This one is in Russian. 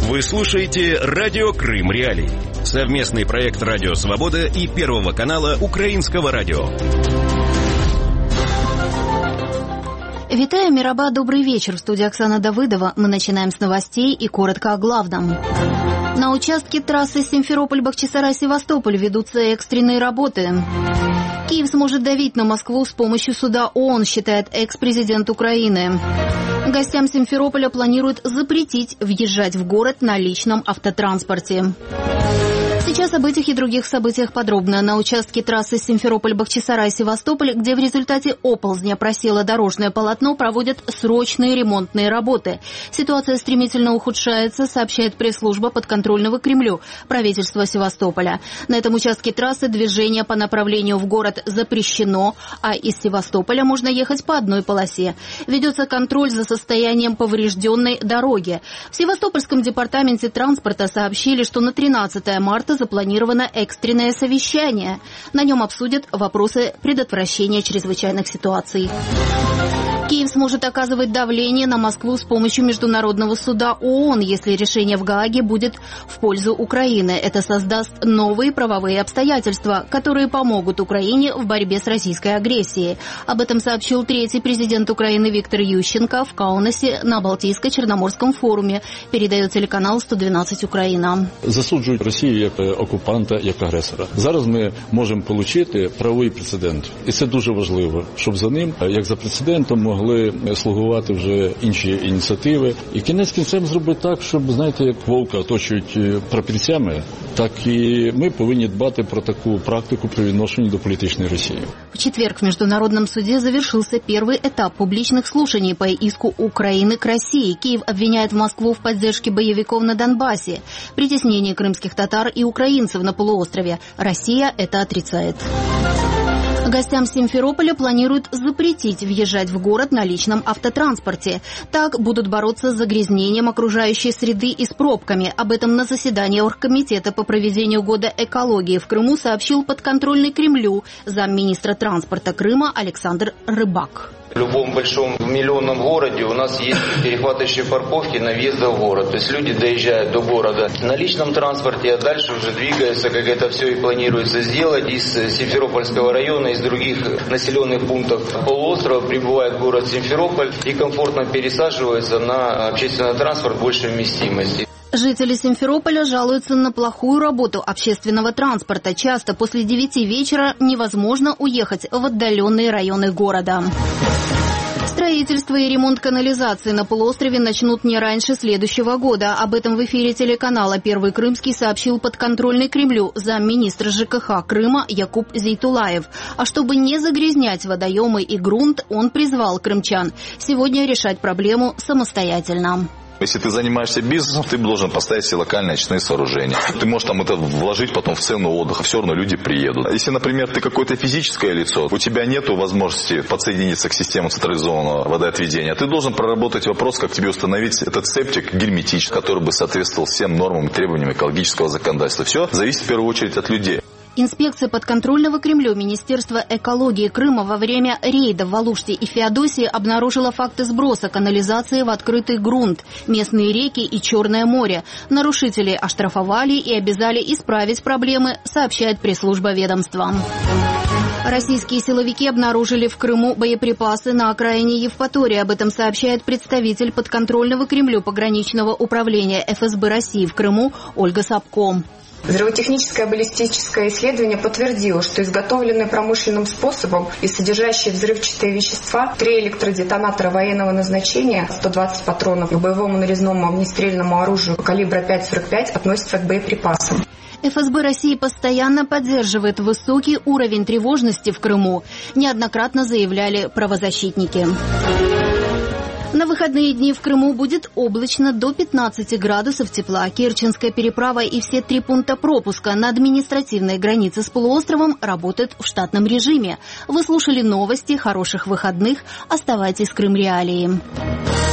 Вы слушаете «Радио Крым Реалии». Совместный проект «Радио Свобода» и Первого канала Украинского радио. Витаю, Мираба, добрый вечер. В студии Оксана Давыдова. Мы начинаем с новостей и коротко о главном. На участке трассы Симферополь-Бахчисарай-Севастополь ведутся экстренные работы. Киев сможет давить на Москву с помощью суда ООН, считает экс-президент Украины. Гостям Симферополя планируют запретить въезжать в город на личном автотранспорте. Сейчас об этих и других событиях подробно. На участке трассы Симферополь-Бахчисарай-Севастополь, где в результате оползня просело дорожное полотно, проводят срочные ремонтные работы. Ситуация стремительно ухудшается, сообщает пресс-служба подконтрольного Кремлю правительства Севастополя. На этом участке трассы движение по направлению в город запрещено, а из Севастополя можно ехать по одной полосе. Ведется контроль за состоянием поврежденной дороги. В Севастопольском департаменте транспорта сообщили, что на 13 марта запланировано экстренное совещание. На нем обсудят вопросы предотвращения чрезвычайных ситуаций. Киев сможет оказывать давление на Москву с помощью Международного суда ООН, если решение в Гааге будет в пользу Украины. Это создаст новые правовые обстоятельства, которые помогут Украине в борьбе с российской агрессией. Об этом сообщил третий президент Украины Виктор Ющенко в Каунасе на Балтийско-Черноморском форуме, передает телеканал 112 Україна. Засуджують Росію як окупанта, як агресора. Зараз ми можемо отримати правовий прецедент. І це дуже важливо, щоб за ним, як за прецедентом, могли слугувати вже інші ініціативи. І кінець кінцем зробити так, щоб, знаєте, як вовка оточують прапорцями, так и мы повинні дбати про такую практику при відношенні до політичної Росії. В четверг в Международном суде завершился первый этап публичных слушаний по иску Украины к России. Киев обвиняет Москву в поддержке боевиков на Донбассе, притеснении крымских татар и украинцев на полуострове. Россия это отрицает. Гостям Симферополя планируют запретить въезжать в город на личном автотранспорте. Так будут бороться с загрязнением окружающей среды и с пробками. Об этом на заседании Оргкомитета по проведению года экологии в Крыму сообщил подконтрольный Кремлю замминистра транспорта Крыма Александр Рыбак. В любом большом миллионном городе у нас есть перехватывающие парковки на въезд в город. То есть люди доезжают до города на личном транспорте, а дальше уже двигаются, как это все и планируется сделать, из Симферопольского района, из других населенных пунктов полуострова прибывают в город Симферополь и комфортно пересаживаются на общественный транспорт большей вместимости. Жители Симферополя жалуются на плохую работу общественного транспорта. Часто после 9 вечера невозможно уехать в отдаленные районы города. Строительство и ремонт канализации на полуострове начнут не раньше следующего года. Об этом в эфире телеканала «Первый Крымский» сообщил подконтрольный Кремлю замминистра ЖКХ Крыма Якуб Зейтулаев. А чтобы не загрязнять водоемы и грунт, он призвал крымчан сегодня решать проблему самостоятельно. Если ты занимаешься бизнесом, ты должен поставить себе локальные очистные сооружения. Ты можешь там это вложить потом в цену отдыха, все равно люди приедут. Если, например, ты какое-то физическое лицо, у тебя нет возможности подсоединиться к системе централизованного водоотведения, ты должен проработать вопрос, как тебе установить этот септик герметичный, который бы соответствовал всем нормам и требованиям экологического законодательства. Все зависит в первую очередь от людей. Инспекция подконтрольного Кремлю Министерства экологии Крыма во время рейда в Алуште и Феодосии обнаружила факты сброса канализации в открытый грунт, местные реки и Черное море. Нарушителей оштрафовали и обязали исправить проблемы, сообщает пресс-служба ведомства. Российские силовики обнаружили в Крыму боеприпасы на окраине Евпатории. Об этом сообщает представитель подконтрольного Кремлю пограничного управления ФСБ России в Крыму Ольга Сапко. Взрывотехническое баллистическое исследование подтвердило, что изготовленные промышленным способом и содержащие взрывчатые вещества 3 электродетонатора военного назначения, 120 патронов к боевому нарезному огнестрельному оружию калибра 5,45 относятся к боеприпасам. ФСБ России постоянно поддерживает высокий уровень тревожности в Крыму, неоднократно заявляли правозащитники. На выходные дни в Крыму будет облачно до 15 градусов тепла. Керченская переправа и все 3 пункта пропуска на административной границе с полуостровом работают в штатном режиме. Вы слушали новости. Хороших выходных. Оставайтесь с Крым Реалии.